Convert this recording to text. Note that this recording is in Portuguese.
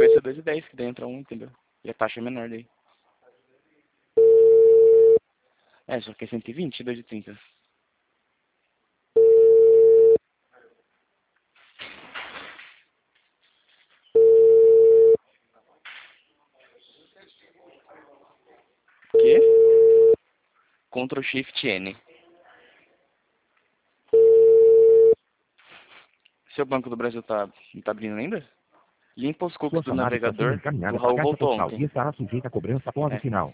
preço é 2,10, que daí entra um, entendeu? E a taxa é menor daí. É, só que é 120, 2,30. Quê? Ctrl Shift N. Seu Banco do Brasil não tá abrindo ainda? Limpa os cookies Sua do chamada está sendo navegador. O encaminhada para a Raul caixa voltou postal ontem. e estará sujeita a cobrança após o É. sinal.